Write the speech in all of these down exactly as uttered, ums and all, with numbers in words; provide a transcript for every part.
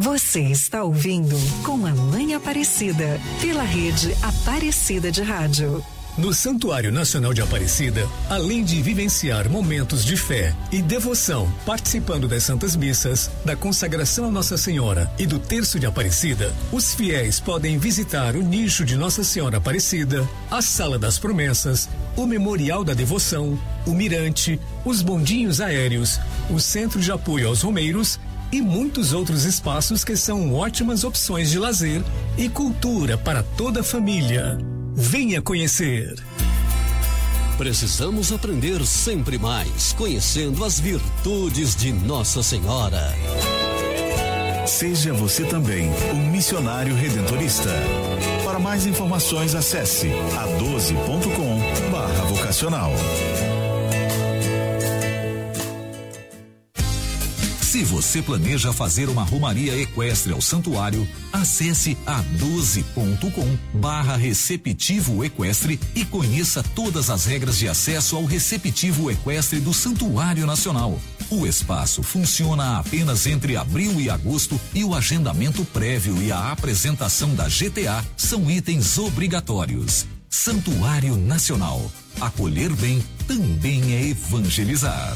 Você está ouvindo Com a Mãe Aparecida, pela rede Aparecida de Rádio. No Santuário Nacional de Aparecida, além de vivenciar momentos de fé e devoção, participando das Santas Missas, da consagração a Nossa Senhora e do Terço de Aparecida, os fiéis podem visitar o nicho de Nossa Senhora Aparecida, a Sala das Promessas, o Memorial da Devoção, o Mirante, os bondinhos aéreos, o Centro de Apoio aos Romeiros e muitos outros espaços que são ótimas opções de lazer e cultura para toda a família. Venha conhecer. Precisamos aprender sempre mais, conhecendo as virtudes de Nossa Senhora. Seja você também um missionário redentorista. Para mais informações, acesse a doze ponto com barra vocacional. Se você planeja fazer uma romaria equestre ao santuário, acesse a doze ponto com barra receptivo equestre e conheça todas as regras de acesso ao receptivo equestre do Santuário Nacional. O espaço funciona apenas entre abril e agosto e o agendamento prévio e a apresentação da G T A são itens obrigatórios. Santuário Nacional. Acolher bem também é evangelizar.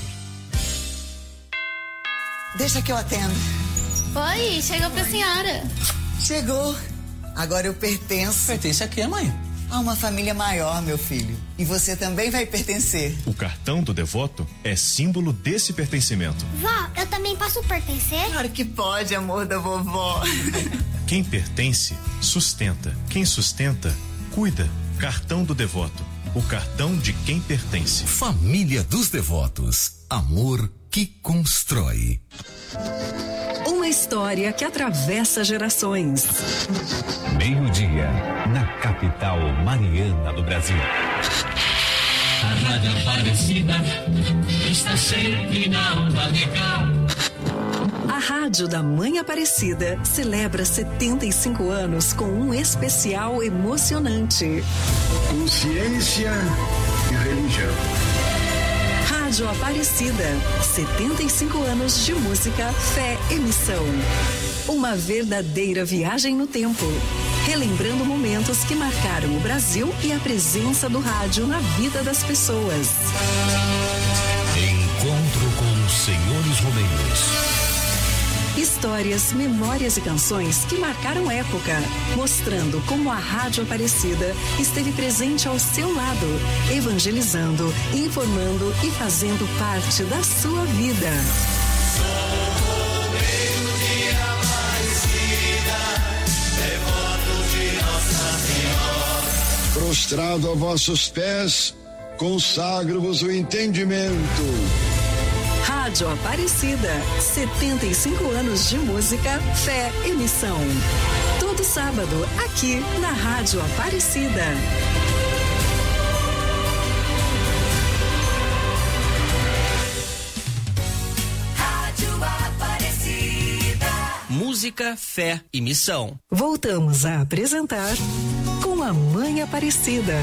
Deixa que eu atendo. Oi, chegou pra senhora. Chegou. Agora eu pertenço. Pertence a quê, mãe? A uma família maior, meu filho. E você também vai pertencer. O cartão do devoto é símbolo desse pertencimento. Vó, eu também posso pertencer? Claro que pode, amor da vovó. Quem pertence, sustenta. Quem sustenta, cuida. Cartão do devoto. O cartão de quem pertence. Família dos Devotos. Amor que constrói. Uma história que atravessa gerações. Meio-dia, na capital mariana do Brasil. A Rádio Aparecida está sempre na onda de cá. A Rádio da Mãe Aparecida celebra setenta e cinco anos com um especial emocionante. Consciência e religião. Rádio Aparecida, setenta e cinco anos de música, fé e missão. Uma verdadeira viagem no tempo, relembrando momentos que marcaram o Brasil e a presença do rádio na vida das pessoas. Encontro com os senhores romeiros. Histórias, memórias e canções que marcaram época, mostrando como a Rádio Aparecida esteve presente ao seu lado, evangelizando, informando e fazendo parte da sua vida. Sou Romeiro de Aparecida, devoto de Nossa Senhora. Prostrado a vossos pés, consagro-vos o entendimento. Rádio Aparecida, setenta e cinco anos de música, fé e missão. Todo sábado, aqui na Rádio Aparecida. Rádio Aparecida. Música, fé e missão. Voltamos a apresentar Com a Mãe Aparecida.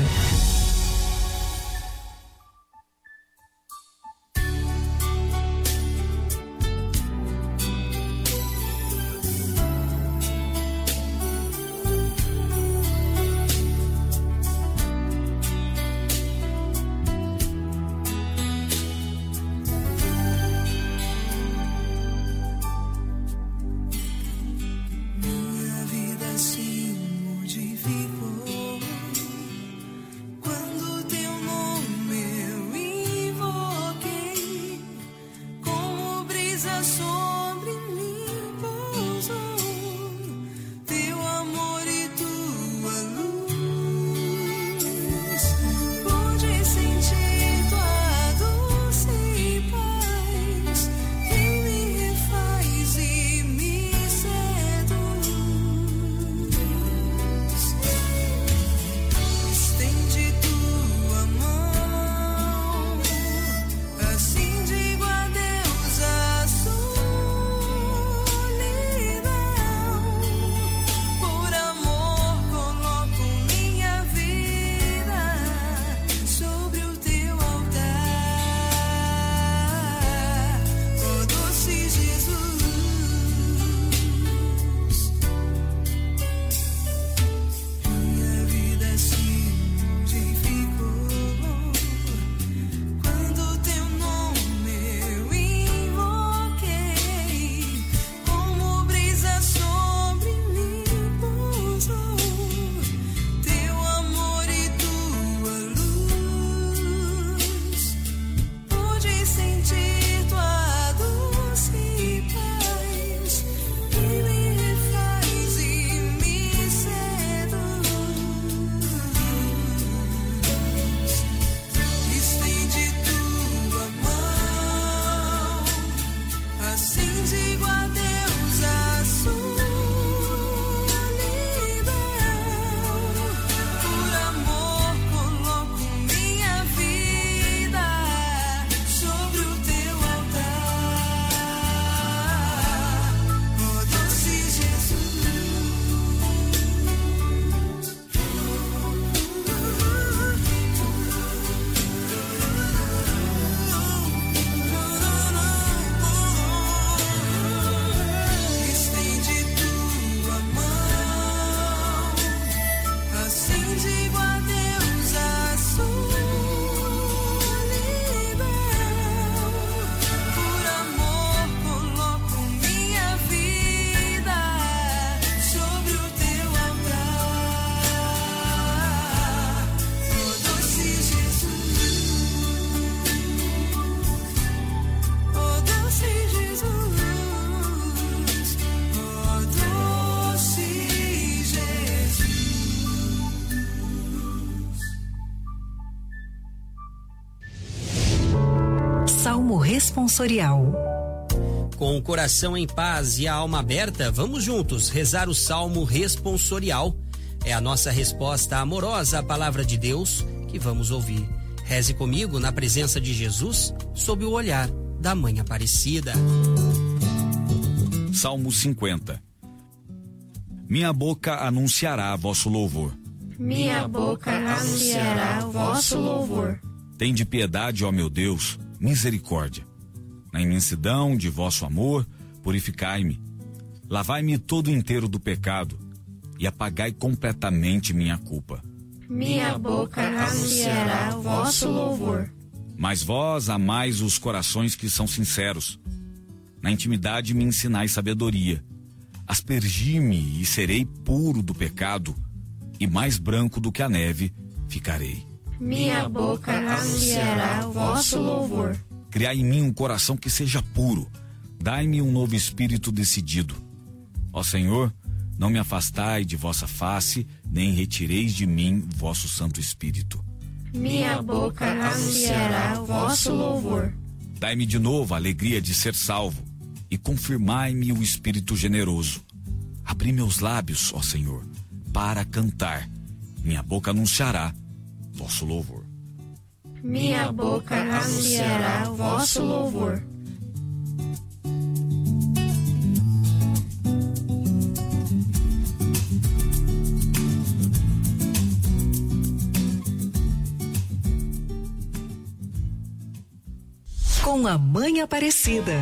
responsorial. Com o coração em paz e a alma aberta, vamos juntos rezar o Salmo responsorial. É a nossa resposta amorosa à palavra de Deus que vamos ouvir. Reze comigo na presença de Jesus, sob o olhar da Mãe Aparecida. Salmo cinquenta. Minha boca anunciará vosso louvor. Minha boca anunciará vosso louvor. Tende piedade, ó meu Deus, misericórdia. Na imensidão de vosso amor, purificai-me. Lavai-me todo inteiro do pecado e apagai completamente minha culpa. Minha boca anunciará vosso louvor. Mas vós amais os corações que são sinceros. Na intimidade me ensinai sabedoria. Aspergi-me e serei puro do pecado, e mais branco do que a neve ficarei. Minha boca anunciará vosso louvor. Criai em mim um coração que seja puro. Dai-me um novo espírito decidido. Ó Senhor, não me afastai de vossa face, nem retireis de mim vosso Santo Espírito. Minha boca anunciará vosso louvor. Dai-me de novo a alegria de ser salvo, e confirmai-me o espírito generoso. Abri meus lábios, ó Senhor, para cantar. Minha boca anunciará vosso louvor. Minha boca anunciará vosso louvor. Com a Mãe Aparecida.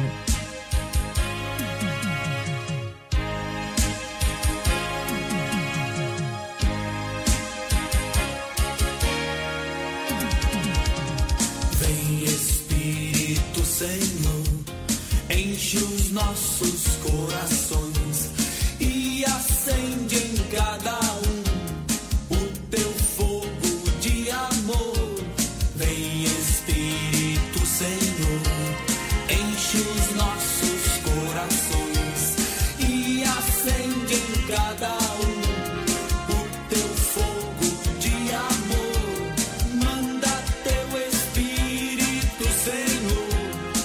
Vem Espírito Senhor, enche os nossos corações e acende em cada um o teu fogo de amor. Vem Espírito Senhor, enche os nossos corações e acende em cada um o teu fogo de amor. Manda teu Espírito, Senhor,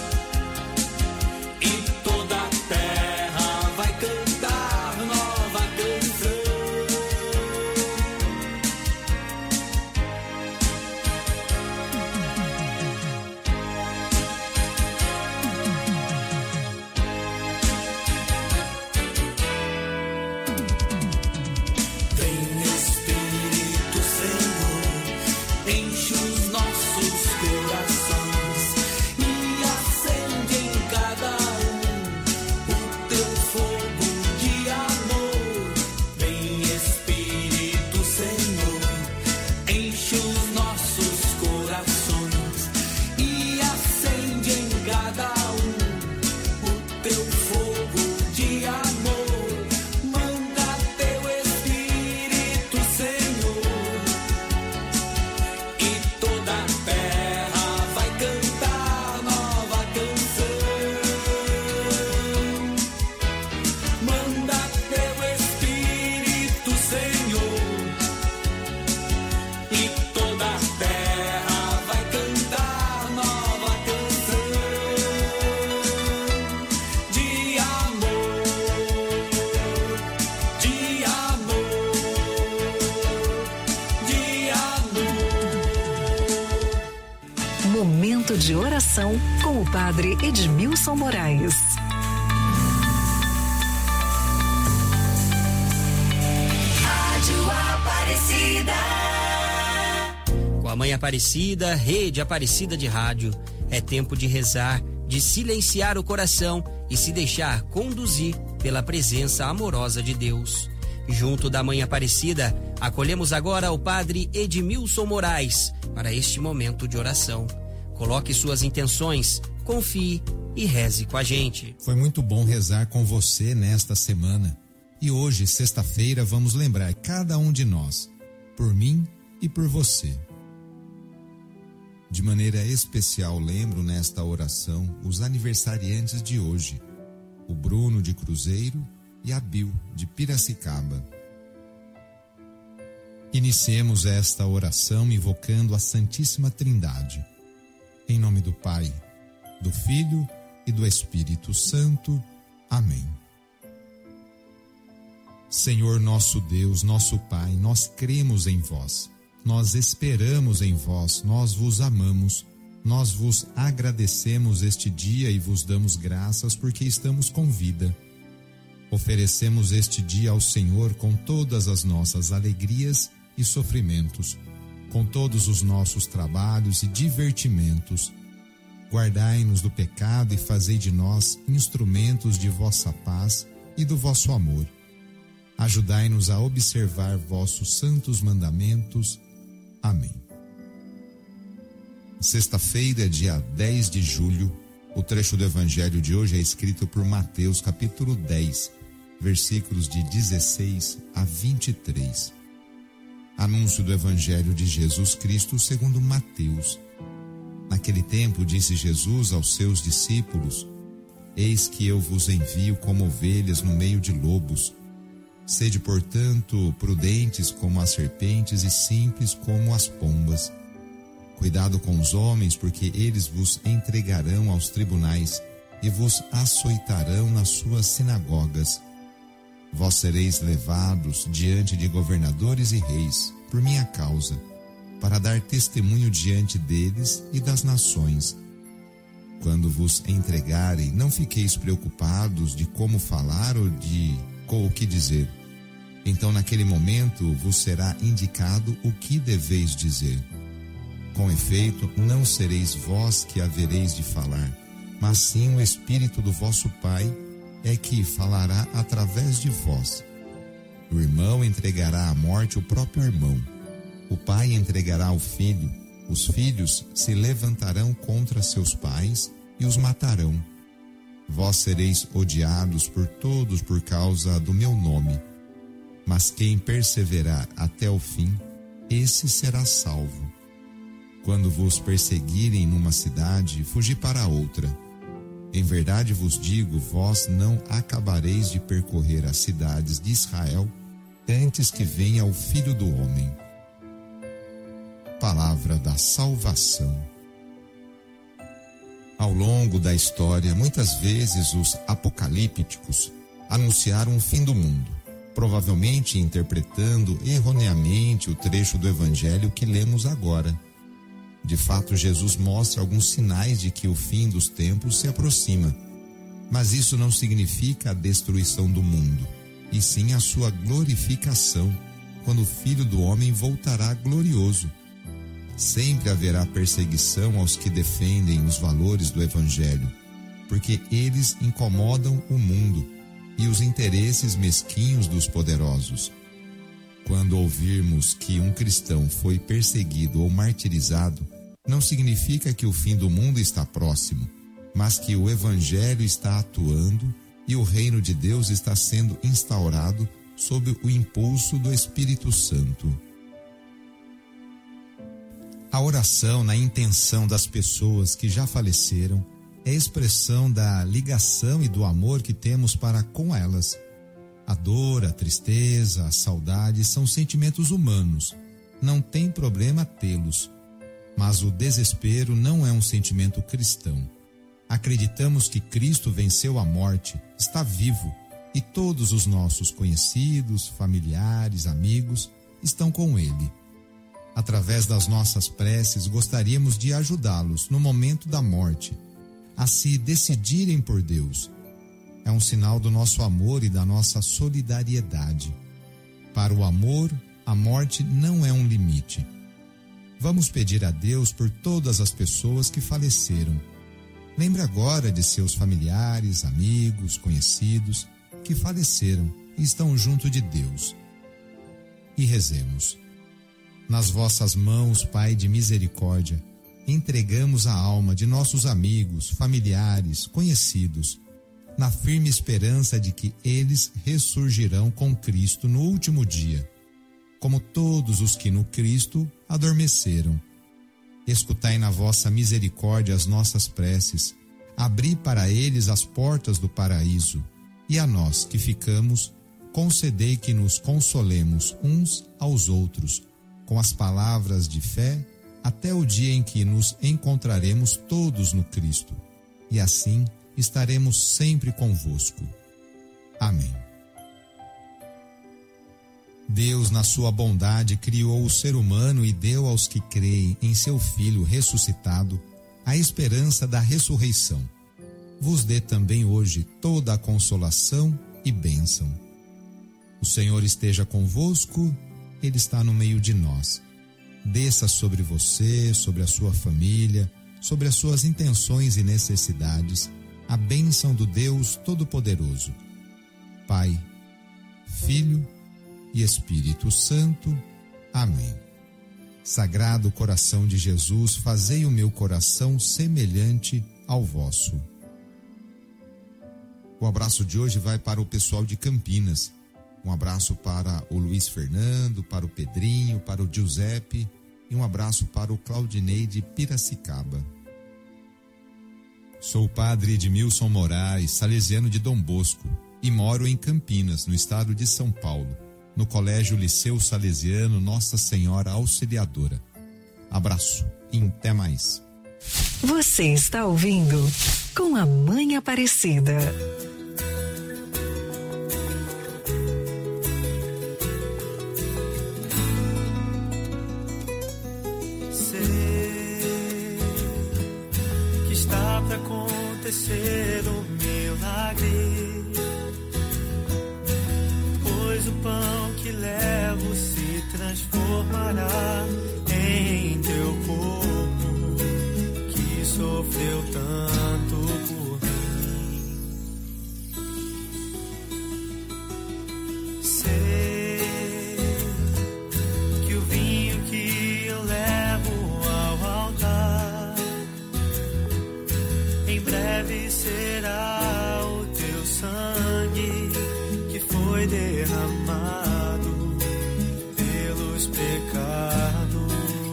e toda a terra vai cantar nova canção. Vem Espírito Senhor, enche os nossos corações e acende em cada um o teu fogo de amor. Vem Espírito Senhor, enche os nossos corações e acende em cada um o teu fogo de amor. Manda teu Espírito, Senhor, e toda a terra vai cantar nova canção. Manda teu Espírito, Senhor, e toda a terra vai cantar nova canção de amor, de amor, de amor. Momento de oração com o Padre Edmilson Moraes. Rádio Aparecida. Com a Mãe Aparecida, Rede Aparecida de Rádio, é tempo de rezar, de silenciar o coração e se deixar conduzir pela presença amorosa de Deus. Junto da Mãe Aparecida, acolhemos agora o Padre Edmilson Moraes para este momento de oração. Coloque suas intenções, confie e reze com a gente. Foi muito bom rezar com você nesta semana. E hoje, sexta-feira, vamos lembrar cada um de nós, por mim e por você. De maneira especial, lembro nesta oração os aniversariantes de hoje, o Bruno de Cruzeiro e a Bil de Piracicaba. Iniciemos esta oração invocando a Santíssima Trindade. Em nome do Pai, do Filho e do Espírito Santo. Amém. Senhor nosso Deus, nosso Pai, nós cremos em vós, nós esperamos em vós, nós vos amamos, nós vos agradecemos este dia e vos damos graças porque estamos com vida. Oferecemos este dia ao Senhor com todas as nossas alegrias e sofrimentos, com todos os nossos trabalhos e divertimentos. Guardai-nos do pecado e fazei de nós instrumentos de vossa paz e do vosso amor. Ajudai-nos a observar vossos santos mandamentos. Amém. Sexta-feira, dia dez de julho, o trecho do Evangelho de hoje é escrito por Mateus, capítulo dez, versículos de dezesseis a vinte e três. Anúncio do Evangelho de Jesus Cristo segundo Mateus. Naquele tempo disse Jesus aos seus discípulos: Eis que eu vos envio como ovelhas no meio de lobos. Sede, portanto, prudentes como as serpentes e simples como as pombas. Cuidado com os homens, porque eles vos entregarão aos tribunais e vos açoitarão nas suas sinagogas. Vós sereis levados diante de governadores e reis, por minha causa, para dar testemunho diante deles e das nações. Quando vos entregarem, não fiqueis preocupados de como falar ou de com o que dizer. Então, naquele momento, vos será indicado o que deveis dizer. Com efeito, não sereis vós que havereis de falar, mas sim o Espírito do vosso Pai é que falará através de vós. O irmão entregará à morte o próprio irmão. O pai entregará ao filho. Os filhos se levantarão contra seus pais e os matarão. Vós sereis odiados por todos por causa do meu nome. Mas quem perseverar até o fim, esse será salvo. Quando vos perseguirem numa cidade, fugi para outra. Em verdade vos digo, vós não acabareis de percorrer as cidades de Israel antes que venha o Filho do Homem. Palavra da salvação. Ao longo da história, muitas vezes os apocalípticos anunciaram o fim do mundo, provavelmente interpretando erroneamente o trecho do Evangelho que lemos agora. De fato, Jesus mostra alguns sinais de que o fim dos tempos se aproxima, mas isso não significa a destruição do mundo, e sim a sua glorificação, quando o Filho do Homem voltará glorioso. Sempre haverá perseguição aos que defendem os valores do Evangelho, porque eles incomodam o mundo e os interesses mesquinhos dos poderosos. Quando ouvirmos que um cristão foi perseguido ou martirizado, não significa que o fim do mundo está próximo, mas que o Evangelho está atuando e o reino de Deus está sendo instaurado sob o impulso do Espírito Santo. A oração na intenção das pessoas que já faleceram é expressão da ligação e do amor que temos para com elas. A dor, a tristeza, a saudade são sentimentos humanos. Não tem problema tê-los. Mas o desespero não é um sentimento cristão. Acreditamos que Cristo venceu a morte, está vivo, e todos os nossos conhecidos, familiares, amigos estão com Ele. Através das nossas preces, gostaríamos de ajudá-los no momento da morte, a se decidirem por Deus. É um sinal do nosso amor e da nossa solidariedade. Para o amor, a morte não é um limite. Vamos pedir a Deus por todas as pessoas que faleceram. Lembre agora de seus familiares, amigos, conhecidos que faleceram e estão junto de Deus. E rezemos. Nas vossas mãos, Pai de misericórdia, entregamos a alma de nossos amigos, familiares, conhecidos, na firme esperança de que eles ressurgirão com Cristo no último dia, como todos os que no Cristo adormeceram. Escutai na vossa misericórdia as nossas preces, abri para eles as portas do paraíso, e a nós que ficamos, concedei que nos consolemos uns aos outros, com as palavras de fé, até o dia em que nos encontraremos todos no Cristo. e assim estaremos sempre convosco. Amém. Deus, na sua bondade, criou o ser humano e deu aos que creem em seu Filho ressuscitado a esperança da ressurreição. Vos dê também hoje toda a consolação e bênção. O Senhor esteja convosco, Ele está no meio de nós. Desça sobre você, sobre a sua família, sobre as suas intenções e necessidades, a bênção do Deus Todo-Poderoso. Pai, Filho e Espírito Santo. Amém. Sagrado coração de Jesus, fazei o meu coração semelhante ao vosso. O abraço de hoje vai para o pessoal de Campinas. Um abraço para o Luiz Fernando, para o Pedrinho, para o Giuseppe e um abraço para o Claudinei de Piracicaba. Sou o padre Edmilson Moraes, salesiano de Dom Bosco, e moro em Campinas, no estado de São Paulo, no Colégio Liceu Salesiano Nossa Senhora Auxiliadora. Abraço e até mais. Você está ouvindo Com a Mãe Aparecida. Sei que está pra acontecer um milagre, pois o pão que levo se transformará em teu corpo, que sofreu tanto por mim. Sei que o vinho que eu levo ao altar em breve será o teu sangue que foi derramado pelos pecados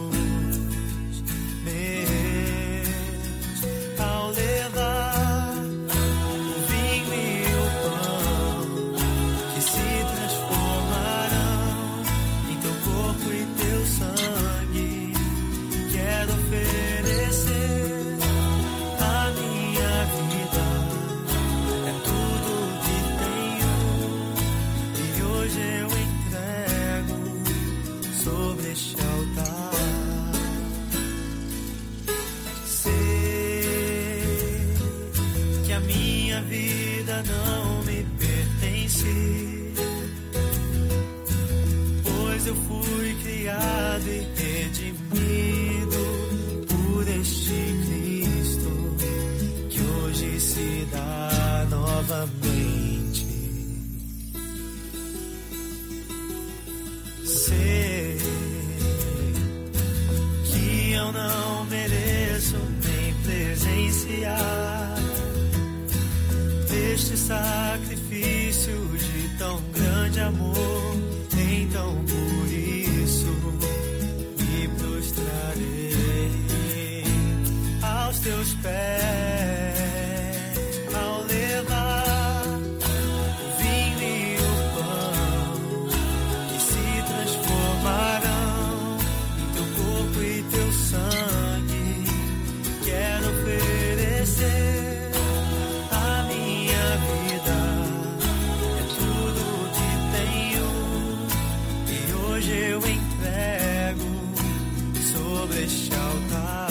meus. Ao levar o vinho e o pão que se transformarão em teu corpo e teu sangue, quero oferecer a minha vida, é tudo que tenho, e hoje eu entrego sobre este altar. Sei que a minha vida não me pertence, pois eu fui criado e redimido por este Cristo que hoje se dá novamente. Sei que eu não mereço nem presenciar este sacrifício de tão grande amor, então por isso me prostrarei aos teus pés. Ao levar o vinho e o pão que se transformarão em teu corpo e teu sangue, quero oferecer a minha vida, é tudo que tenho, e hoje eu entrego sobre este altar.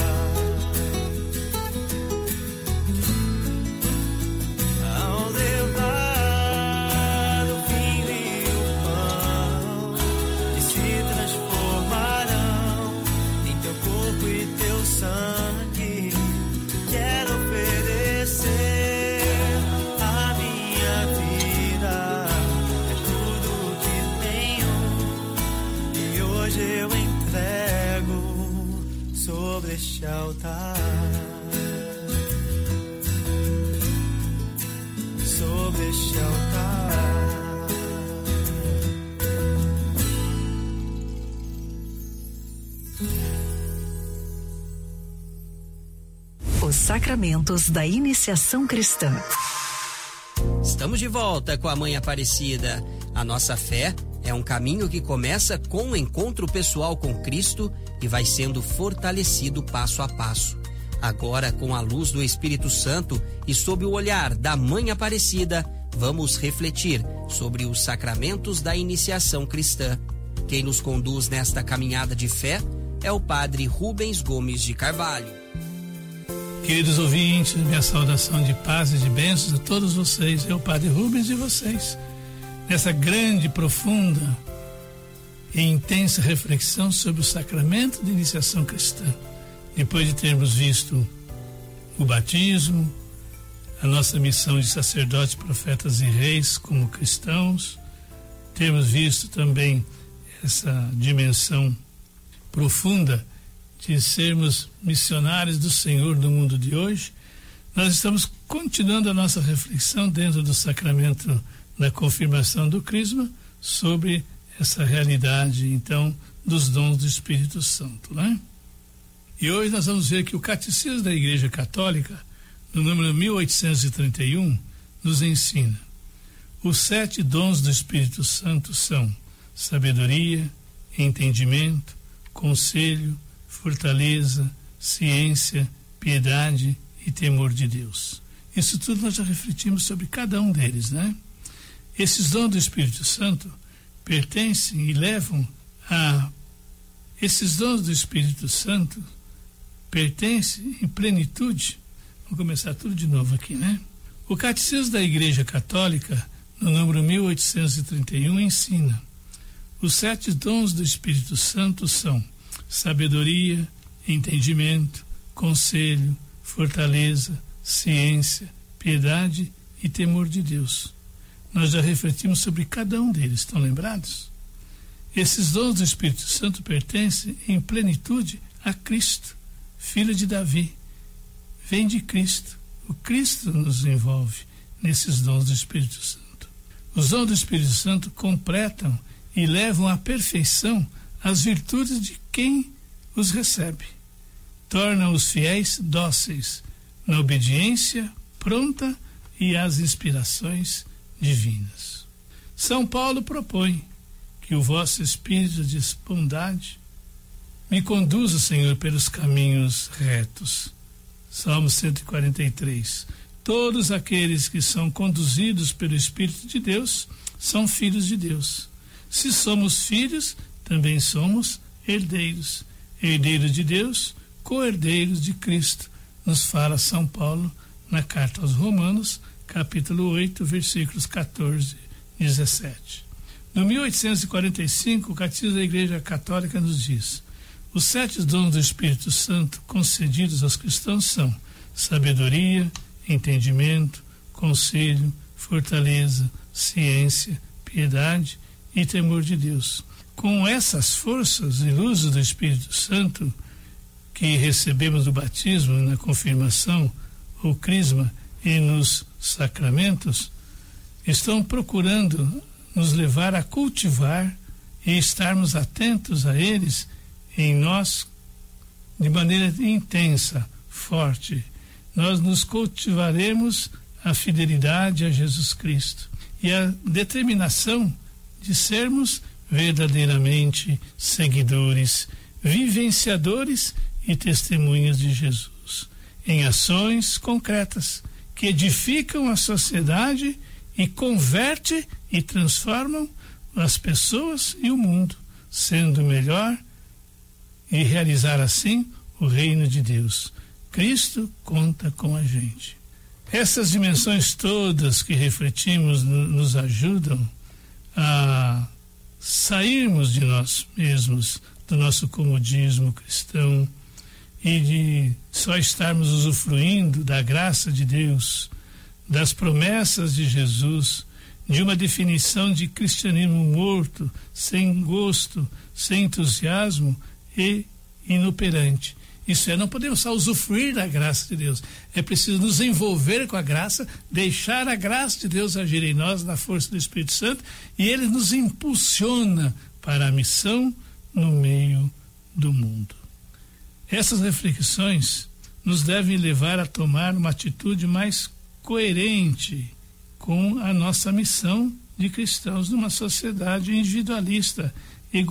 Ao levar o vinho e o pão que se transformarão em teu corpo e teu sangue, quero oferecer a minha vida, é tudo que tenho, e hoje eu entrego sobre este altar. Sobre este altar. Os sacramentos da iniciação cristã. Estamos de volta com a Mãe Aparecida. A nossa fé é um caminho que começa com o encontro pessoal com Cristo e vai sendo fortalecido passo a passo. Agora, com a luz do Espírito Santo e sob o olhar da Mãe Aparecida, vamos refletir sobre os sacramentos da iniciação cristã. Quem nos conduz nesta caminhada de fé é o Padre Rubens Gomes de Carvalho. Queridos ouvintes, minha saudação de paz e de bênçãos a todos vocês. É o Padre Rubens e vocês. Nessa grande, profunda e intensa reflexão sobre o sacramento de iniciação cristã. Depois de termos visto o batismo, a nossa missão de sacerdotes, profetas e reis como cristãos, termos visto também essa dimensão profunda de sermos missionários do Senhor no mundo de hoje, nós estamos continuando a nossa reflexão dentro do sacramento da confirmação do Crisma sobre essa realidade, então, dos dons do Espírito Santo, né? E hoje nós vamos ver que o Catecismo da Igreja Católica, no número mil oitocentos e trinta e um, nos ensina: os sete dons do Espírito Santo são sabedoria, entendimento, conselho, fortaleza, ciência, piedade e temor de Deus. Isso tudo nós já refletimos sobre cada um deles, né? Esses dons do Espírito Santo pertencem e levam a... Esses dons do Espírito Santo pertencem em plenitude. Vamos começar tudo de novo aqui, né? O Catecismo da Igreja Católica, no número mil oitocentos e trinta e um, ensina: os sete dons do Espírito Santo são sabedoria, entendimento, conselho, fortaleza, ciência, piedade e temor de Deus. Nós já refletimos sobre cada um deles, estão lembrados? Esses dons do Espírito Santo pertencem em plenitude a Cristo, filho de Davi. Vem de Cristo. O Cristo nos envolve nesses dons do Espírito Santo. Os dons do Espírito Santo completam e levam à perfeição as virtudes de quem os recebe. Tornam os fiéis dóceis na obediência pronta e às inspirações divinas. São Paulo propõe que o vosso espírito de bondade me conduza, Senhor, pelos caminhos retos. Salmo cento e quarenta e três. Todos aqueles que são conduzidos pelo Espírito de Deus são filhos de Deus. Se somos filhos, também somos herdeiros. Herdeiros de Deus, co-herdeiros de Cristo, nos fala São Paulo na carta aos Romanos, capítulo oito, versículos quatorze e dezessete. No mil oitocentos e quarenta e cinco, o Catecismo da Igreja Católica nos diz: os sete dons do Espírito Santo concedidos aos cristãos são sabedoria, entendimento, conselho, fortaleza, ciência, piedade e temor de Deus. Com essas forças e luzes do Espírito Santo que recebemos do batismo, na confirmação, ou crisma e nos sacramentos, estão procurando nos levar a cultivar e estarmos atentos a eles em nós de maneira intensa, forte. Nós nos cultivaremos a fidelidade a Jesus Cristo e a determinação de sermos verdadeiramente seguidores, vivenciadores e testemunhas de Jesus, em ações concretas que edificam a sociedade e converte e transformam as pessoas e o mundo, sendo melhor e realizar assim o reino de Deus. Cristo conta com a gente. Essas dimensões todas que refletimos nos ajudam a sairmos de nós mesmos, do nosso comodismo cristão e de só estarmos usufruindo da graça de Deus, das promessas de Jesus, de uma definição de cristianismo morto, sem gosto, sem entusiasmo e inoperante. Isso é, não podemos só usufruir da graça de Deus, é preciso nos envolver com a graça, deixar a graça de Deus agir em nós na força do Espírito Santo, e ele nos impulsiona para a missão no meio do mundo. Essas reflexões nos devem levar a tomar uma atitude mais coerente com a nossa missão de cristãos numa sociedade individualista,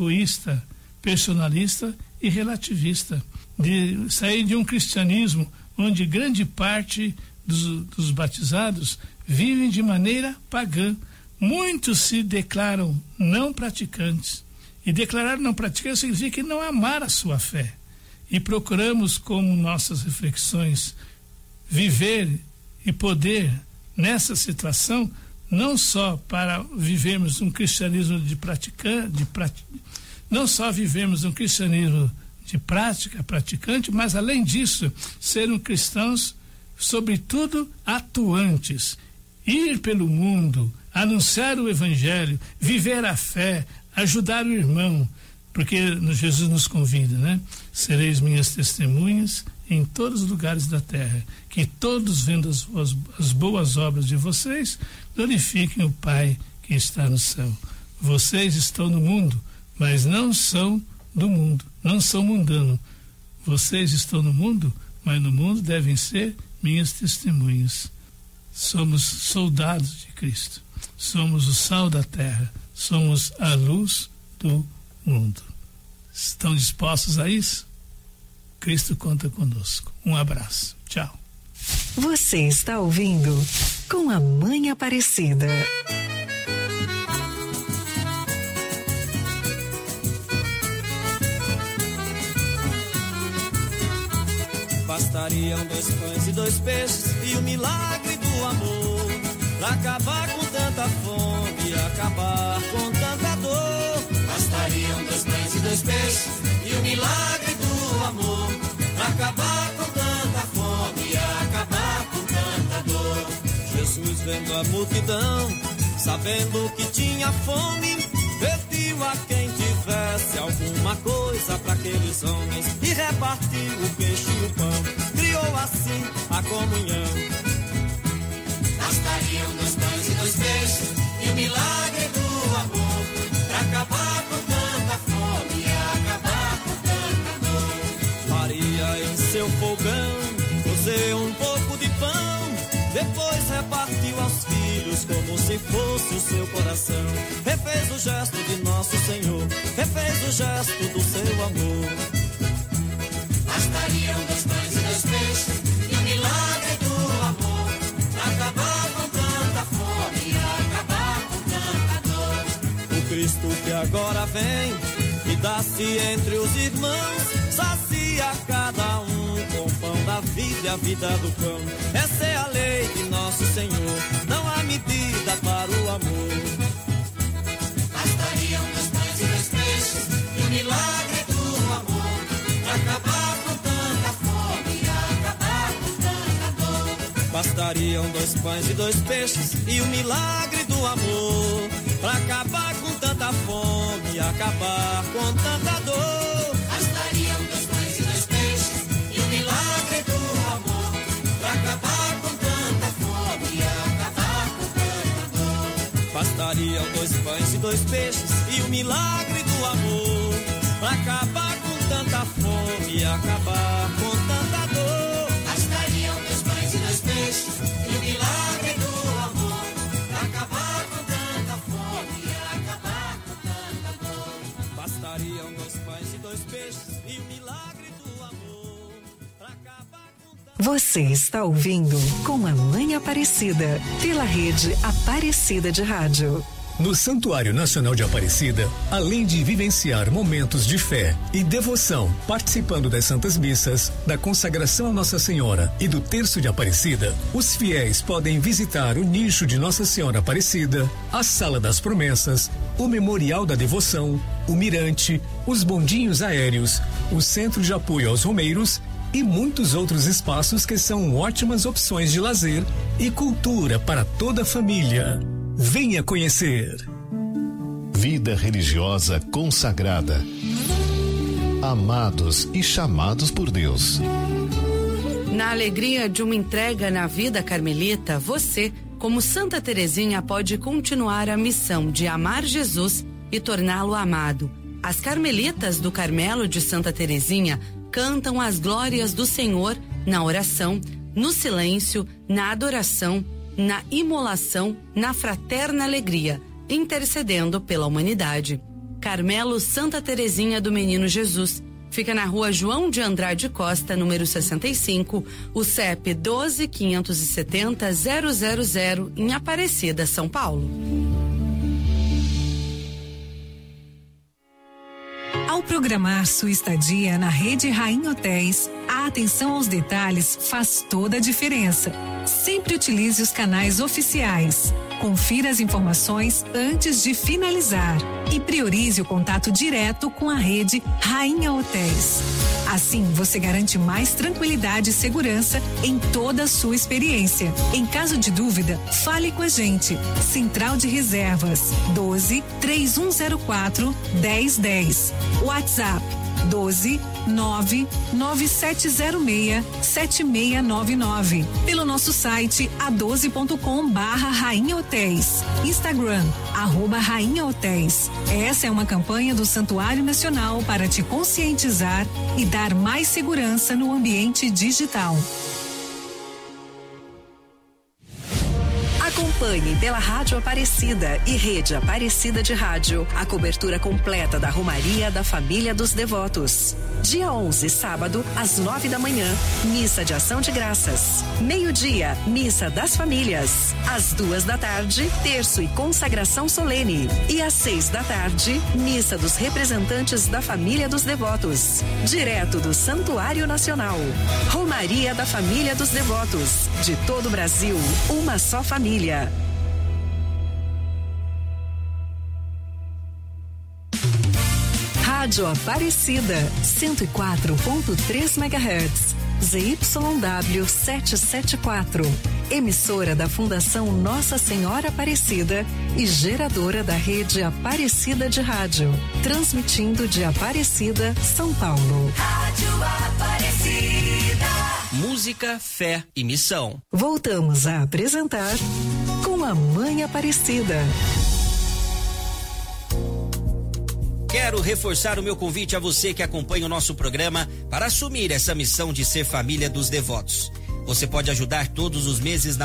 egoísta, personalista e relativista, de sair de um cristianismo onde grande parte dos, dos batizados vivem de maneira pagã. Muitos se declaram não praticantes. E declarar não praticante significa não amar a sua fé. E procuramos, como nossas reflexões, viver e poder nessa situação, não só para vivermos um cristianismo de praticante, de prati, não só vivermos um cristianismo de prática, praticante, mas além disso, sermos cristãos, sobretudo, atuantes. Ir pelo mundo, anunciar o evangelho, viver a fé, ajudar o irmão, porque Jesus nos convida, né? Sereis minhas testemunhas em todos os lugares da terra, que todos vendo as, as, as boas obras de vocês, glorifiquem o Pai que está no céu. Vocês estão no mundo, mas não são do mundo, não são mundanos. Vocês estão no mundo, mas no mundo devem ser minhas testemunhas. Somos soldados de Cristo, somos o sal da terra, somos a luz do mundo. Estão dispostos a isso? Cristo conta conosco. Um abraço. Tchau. Você está ouvindo Com a Mãe Aparecida. Bastariam dois pães e dois peixes e o milagre do amor pra acabar com tanta fome e acabar com tanta dor. Bastariam dois pães e dois peixes e o milagre do amor pra acabar com tanta fome e acabar com tanta dor. Jesus, vendo a multidão, sabendo que tinha fome, pediu a quem tivesse alguma coisa para aqueles homens e repartiu o peixe e o pão. Criou assim a comunhão. Bastariam dois pães e dois peixes e o milagre do amor pra acabar com tanta fome e acabar com tanta dor. Maria em seu fogão cozeu um pouco de pão, depois repartiu aos filhos como se fosse o seu coração. Refez o gesto de nosso Senhor, refez o gesto do seu amor. Bastariam dois pães e dois peixes e o milagre do amor pra acabar com tanta fome e acabar com tanta dor. O Cristo que agora vem e dá-se entre os irmãos, sacia cada um com o pão da vida e a vida do pão. Essa é a lei de nosso Senhor, não há medida para o amor. Bastariam dois pães e dois peixes e o milagre do amor pra acabar com tanta fome e acabar com tanta dor. Bastariam dois pães e dois peixes e o milagre do amor pra acabar com tanta fome e acabar com tanta dor. Bastariam dois pães e dois peixes e o milagre do amor pra acabar com tanta fome e acabar com tanta dor. Bastariam dois pães e dois peixes e o milagre do amor pra acabar com tanta fome e acabar com tanta dor. Bastariam dois pães e dois peixes e o milagre do amor pra acabar com tanta fome e acabar com tanta dor. Bastariam dois pães e dois peixes e o milagre do amor pra acabar com tanta... Você está ouvindo Com a Mãe Aparecida, pela rede Aparecida de Rádio. No Santuário Nacional de Aparecida, além de vivenciar momentos de fé e devoção, participando das Santas Missas, da consagração a Nossa Senhora e do Terço de Aparecida, os fiéis podem visitar o nicho de Nossa Senhora Aparecida, a Sala das Promessas, o Memorial da Devoção, o Mirante, os bondinhos aéreos, o Centro de Apoio aos Romeiros e muitos outros espaços que são ótimas opções de lazer e cultura para toda a família. Venha conhecer. Vida religiosa consagrada. Amados e chamados por Deus. Na alegria de uma entrega na vida carmelita, você, como Santa Teresinha, pode continuar a missão de amar Jesus e torná-lo amado. As carmelitas do Carmelo de Santa Teresinha cantam as glórias do Senhor na oração, no silêncio, na adoração, na imolação, na fraterna alegria, intercedendo pela humanidade. Carmelo Santa Teresinha do Menino Jesus, Fica na rua João de Andrade Costa, número sessenta e cinco, o C E P doze, quinhentos e setenta, zero zero zero, em Aparecida, São Paulo. Ao programar sua estadia na Rede Rainha Hotéis, a atenção aos detalhes faz toda a diferença. Sempre utilize os canais oficiais. Confira as informações antes de finalizar e priorize o contato direto com a Rede Rainha Hotéis. Assim, você garante mais tranquilidade e segurança em toda a sua experiência. Em caso de dúvida, fale com a gente. Central de Reservas doze, três um zero quatro, dez dez. WhatsApp doze, nove, nove sete zero seis, sete seis nove nove. Pelo nosso site a doze ponto com barra Rainha Hotéis. Instagram, arroba Rainha Hotéis. Essa é uma campanha do Santuário Nacional para te conscientizar e dar mais segurança no ambiente digital. Acompanhe pela Rádio Aparecida e Rede Aparecida de Rádio a cobertura completa da Romaria da Família dos Devotos. Dia onze, sábado, às nove da manhã, missa de ação de graças. Meio-dia, missa das famílias. Às duas da tarde, terço e consagração solene. E às seis da tarde, missa dos representantes da Família dos Devotos. Direto do Santuário Nacional. Romaria da Família dos Devotos. De todo o Brasil, uma só família. Rádio Aparecida, cento e quatro ponto três megahertz, Z Y W setecentos e setenta e quatro. Emissora da Fundação Nossa Senhora Aparecida e geradora da Rede Aparecida de Rádio. Transmitindo de Aparecida, São Paulo. Rádio Aparecida. Música, fé e missão. Voltamos a apresentar Com a Mãe Aparecida. Quero reforçar o meu convite a você que acompanha o nosso programa para assumir essa missão de ser família dos devotos. Você pode ajudar todos os meses na